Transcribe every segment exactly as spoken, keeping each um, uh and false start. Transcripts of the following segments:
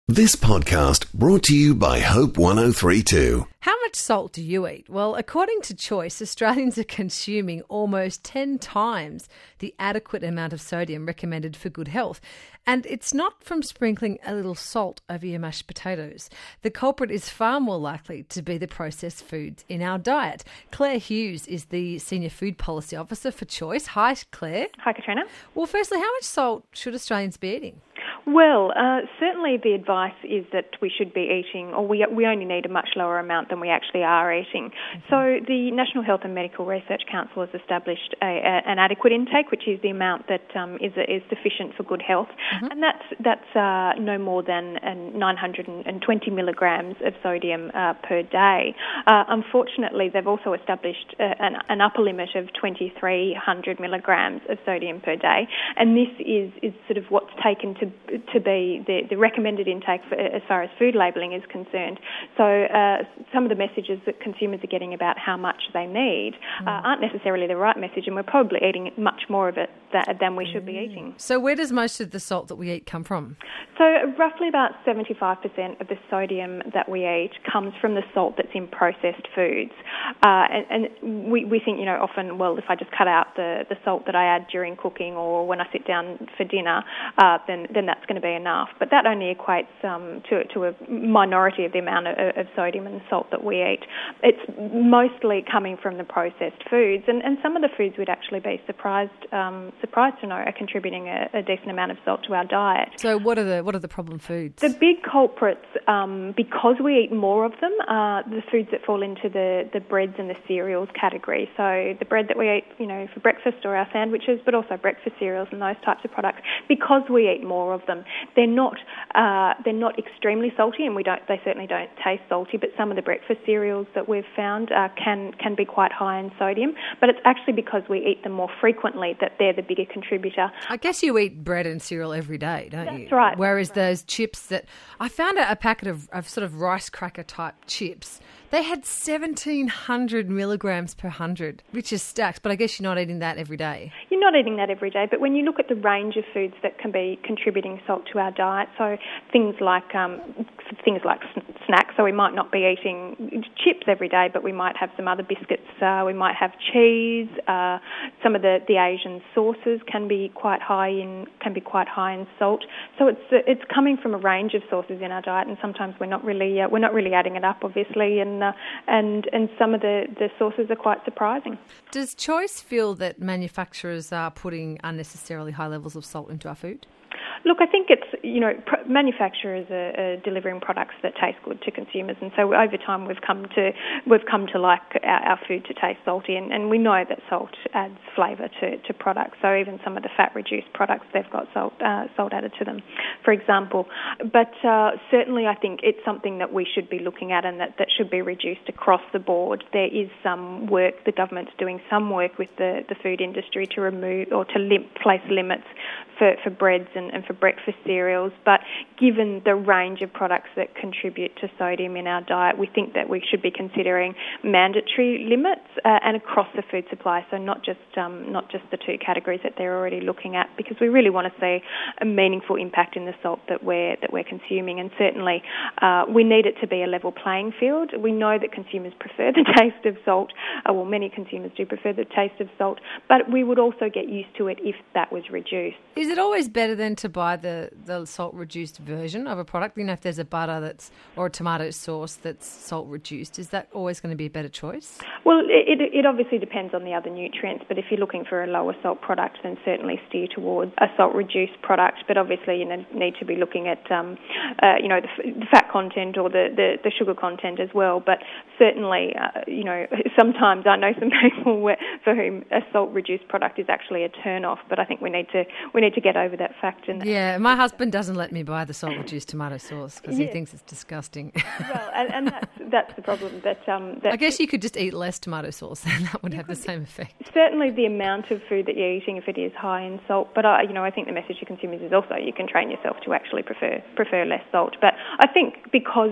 This podcast brought to you by Hope one oh three two. How much salt do you eat? Well, according to Choice, Australians are consuming almost ten times the adequate amount of sodium recommended for good health. And it's not from sprinkling a little salt over your mashed potatoes. The culprit is far more likely to be the processed foods in our diet. Claire Hughes is the Senior Food Policy Officer for Choice. Hi, Claire. Hi, Katrina. Well, firstly, how much salt should Australians be eating? Well, uh, certainly the advice is that we should be eating, or we we only need a much lower amount than we actually are eating. Mm-hmm. So the National Health and Medical Research Council has established a, a, an adequate intake, which is the amount that um, is is sufficient for good health, mm-hmm. and that's that's uh, no more than uh, nine hundred twenty milligrams of sodium uh, per day. Uh, unfortunately, they've also established uh, an, an upper limit of twenty-three hundred milligrams of sodium per day, and this is is sort of what's taken to to be the, the recommended intake for, as far as food labelling is concerned. So uh, some of the messages that consumers are getting about how much they need mm. uh, aren't necessarily the right message, and we're probably eating much more of it that, than we should mm. be eating. So where does most of the salt that we eat come from? So roughly about seventy-five percent of the sodium that we eat comes from the salt that's in processed foods. Uh, and and we, we think, you know, often, well, if I just cut out the, the salt that I add during cooking or when I sit down for dinner, uh, then, then that's going to be enough. But that only equates um, to, to a minority of the amount of, of sodium and salt that we eat. It's mostly coming from the processed foods, and, and some of the foods we'd actually be surprised um, surprised to know are contributing a, a decent amount of salt to our diet. So what are the what are the problem foods? The big culprits, um, because we eat more of them, are the foods that fall into the, the breads and the cereals category. So the bread that we eat, you know, for breakfast or our sandwiches, but also breakfast cereals and those types of products, because we eat more of them, they're not uh, they're not extremely salty, and we don't they certainly don't taste salty. But some of the breakfast cereals that we've found uh, can can be quite high in sodium. But it's actually because we eat them more frequently that they're the bigger contributor. I guess you eat bread and cereal every day, don't That's you? That's right. Whereas those chips that I found a, a packet of, of sort of rice cracker type chips, they had seventeen hundred milligrams per hundred, which is stacked. But I guess you're not eating that every day. You're not eating that every day, but when you look at the range of foods that can be contributing salt to our diet, so things like um, things like snacks, so we might not be eating chips every day, but we might have some other biscuits, uh, we might have cheese, uh, some of the, the Asian sauces can be quite high in can be quite high in salt. So it's uh, it's coming from a range of sources in our diet, and sometimes we're not really uh, we're not really adding it up, obviously, and uh, and and some of the, the sources are quite surprising. Does Choice feel that manufacturers are putting unnecessarily high levels of salt into our food? Look, I think it's, you know, pr- manufacturers are, are delivering products that taste good to consumers, and so over time we've come to we've come to like our, our food to taste salty, and, and we know that salt adds flavour to, to products. So even some of the fat-reduced products, they've got salt uh, salt added to them, for example. But uh, certainly I think it's something that we should be looking at, and that, that should be reduced across the board. There is some work, the government's doing some work with the, the food industry to remove or to lim- place limits for, for breads and, and for breakfast cereals, but given the range of products that contribute to sodium in our diet, we think that we should be considering mandatory limits uh, and across the food supply, so not just um, not just the two categories that they're already looking at, because we really want to see a meaningful impact in the salt that we're that we're consuming, and certainly uh, we need it to be a level playing field. We know that consumers prefer the taste of salt, uh, well, many consumers do prefer the taste of salt, but we would also get used to it if that was reduced. Is it always better than to buy the, the salt-reduced version of a product? You know, if there's a butter that's or a tomato sauce that's salt-reduced, is that always going to be a better choice? Well, it, it obviously depends on the other nutrients, but if you're looking for a lower salt product, then certainly steer towards a salt-reduced product. But obviously, you know, need to be looking at, um, uh, you know, the, the fat content or the, the, the sugar content as well. But certainly, uh, you know, sometimes I know some people where, for whom a salt-reduced product is actually a turn-off. But I think we need to we need to get over that fact. And yeah, my husband doesn't let me buy the salt-reduced tomato sauce because yeah. he thinks it's disgusting. Well, and, and that's, that's the problem. That, um, that I guess you could just eat less tomato sauce and that would have could, the same effect. Certainly the amount of food that you're eating, if it is high in salt, but I, you know, I think the message to consumers is also you can train yourself to actually prefer prefer less salt. But I think because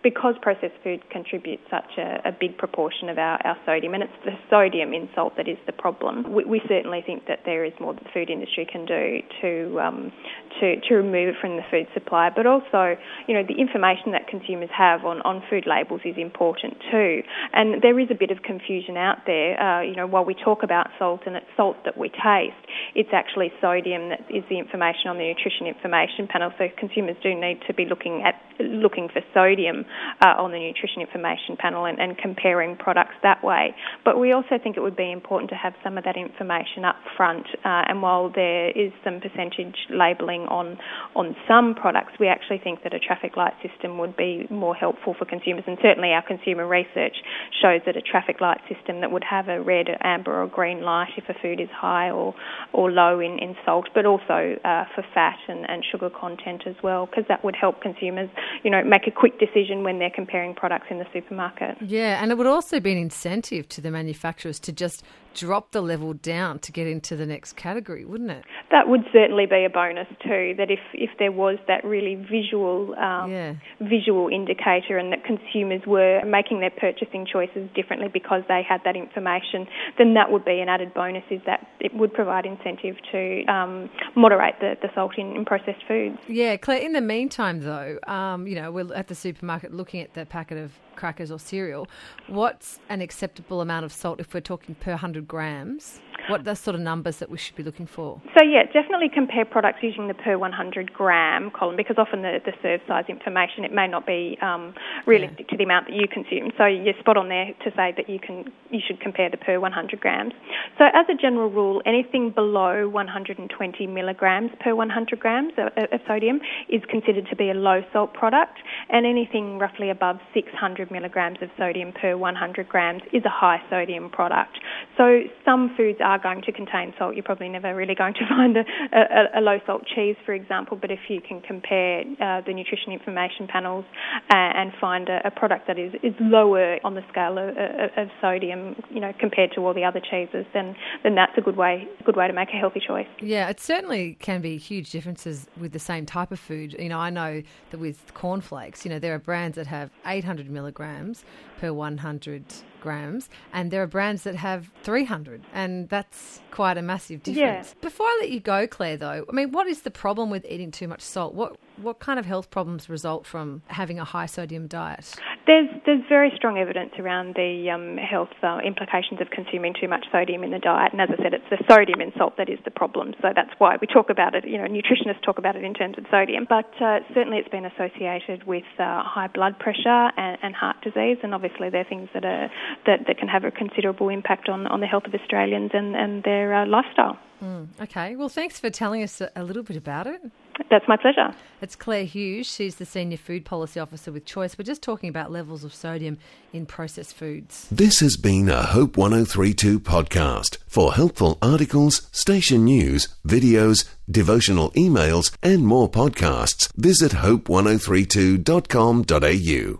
because processed food contributes such a, a big proportion of our, our sodium, and it's the sodium in salt that is the problem, we, we certainly think that there is more that the food industry can do to um, to, to remove it from the food supply. But also, you know, the information that consumers have on, on food labels is important too. And there is a bit of confusion out there. Uh, you know, while we talk about salt and it's salt that we taste, it's actually sodium that is the information on the nutrition information panel. So consumers do need to be looking at looking for sodium uh, on the nutrition information panel and, and comparing products that way. But we also think it would be important to have some of that information up front. Uh, and while there is some percentage labelling on on some products, we actually think that a traffic light system would be more helpful for consumers. And certainly our consumer research shows that a traffic light system that would have a red, amber or green light if a food is high or, or low in, in salt, but also uh, for fat and, and sugar content as well, because that would help consumers, you know, make a quick decision when they're comparing products in the supermarket. Yeah, and it would also be an incentive to the manufacturers to just drop the level down to get into the next category, wouldn't it? That would certainly be a bonus too, that if, if there was that really visual um, yeah. visual indicator and that consumers were making their purchasing choices differently because they had that information, then that would be an added bonus, is that it would provide incentive to um, moderate the, the salt in, in processed foods. Yeah, Claire, in the meantime though, um, you know, we're at the supermarket looking at the packet of crackers or cereal. What's an acceptable amount of salt if we're talking per one hundred grams? What are the sort of numbers that we should be looking for? So, yeah, definitely compare products using the per one hundred gram column, because often the, the serve size information, it may not be um, realistic yeah. to the amount that you consume. So you're spot on there to say that you can you should compare the per one hundred grams. So as a general rule, anything below one hundred twenty milligrams per one hundred grams of, of sodium is considered to be a low salt product, and anything roughly above six hundred milligrams of sodium per one hundred grams is a high sodium product. So some foods are going to contain salt. You're probably never really going to find a, a, a low salt cheese, for example, but if you can compare uh, the nutrition information panels uh, and find a, a product that is, is lower on the scale of, of, of sodium, you know, compared to all the other cheeses, then then that's a good way good way to make a healthy choice. Yeah, it certainly can be huge differences with the same type of food. You know, I know that with cornflakes, you know, there are brands that have eight hundred milligrams per one hundred grams, and there are brands that have three hundred, and that's quite a massive difference. Yeah. Before I let you go, Claire, though, I mean, what is the problem with eating too much salt? What what kind of health problems result from having a high sodium diet? There's there's very strong evidence around the um, health uh, implications of consuming too much sodium in the diet, and as I said, it's the sodium in salt that is the problem. So that's why we talk about it. You know, nutritionists talk about it in terms of sodium, but uh, certainly it's been associated with uh, high blood pressure and, and heart disease, and obviously they're things that are that, that can have a considerable impact on, on the health of Australians and and their uh, lifestyle. Mm, okay, well, thanks for telling us a, a little bit about it. That's my pleasure. It's Claire Hughes. She's the Senior Food Policy Officer with Choice. We're just talking about levels of sodium in processed foods. This has been a Hope one oh three point two podcast. For helpful articles, station news, videos, devotional emails and more podcasts, visit hope one oh three two dot com dot a u.